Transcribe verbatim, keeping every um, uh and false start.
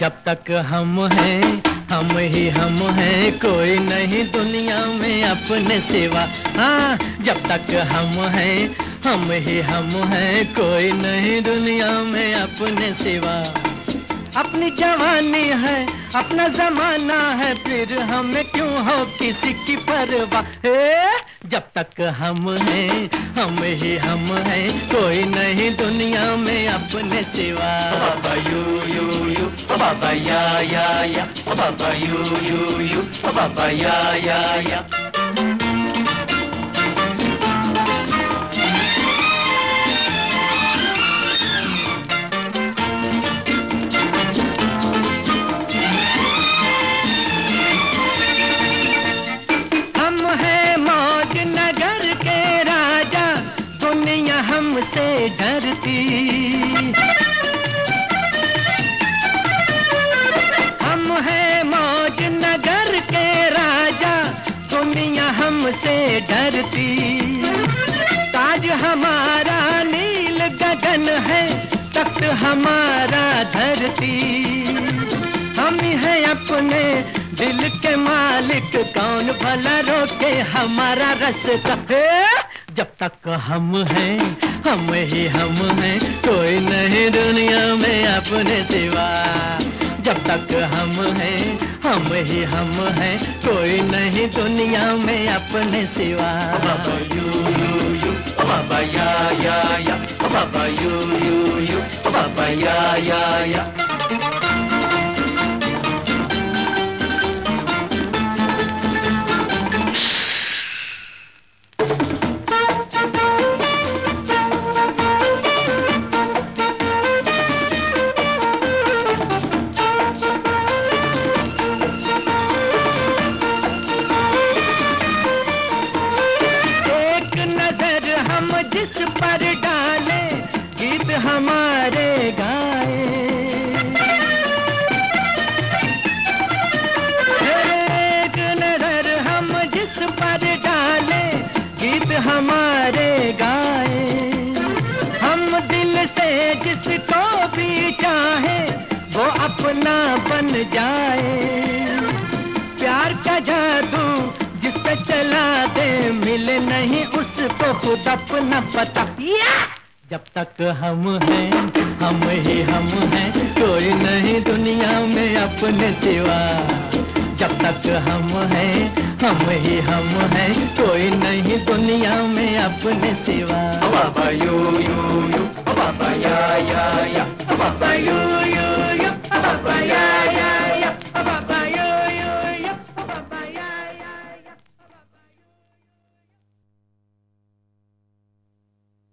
जब तक हम हैं हम ही हम हैं, कोई नहीं दुनिया में अपने सिवा। हाँ, जब तक हम हैं हम ही हम हैं, कोई नहीं दुनिया में अपने सिवा। अपनी जवानी है अपना जमाना है, फिर हमें क्यों हो किसी की परवाह। जब तक हम हैं हम ही हम हैं, कोई नहीं दुनिया में अपने सिवा। बाबा यू यू यू, बाबा या या या, बाबा यू यू यू, बाबा या या या। हमसे डरती हम हैं मौज नगर के राजा, दुनिया हमसे डरती। ताज हमारा नील गगन है, तख्त हमारा धरती। हम ही हैं अपने दिल के मालिक, कौन भला रोके हमारा रास्ता। जब तक हम हैं हम ही हम हैं, कोई नहीं दुनिया में अपने सिवा। जब तक हम हैं हम ही हम हैं, कोई नहीं दुनिया में अपने सिवा। बाबा यू यू यू, बाबा या या या, बाबा यू यू यू, बाबा या या या। जिस पर डाले गीत हमारे गाए, एक नजर हम जिस पर डाले गीत हमारे गाए। हम दिल से जिसको भी चाहे वो अपना बन जाए। प्यार का जादू जिस पे चला दे, मिले नहीं उसको खुद अपना पता। जब तक हम हैं हम ही हम हैं, कोई नहीं दुनिया में अपने सिवा। जब तक हम हैं हम ही हम हैं, कोई नहीं दुनिया में अपने सिवा। बाबा यू यू यू, बाबा या या या, बाबा यू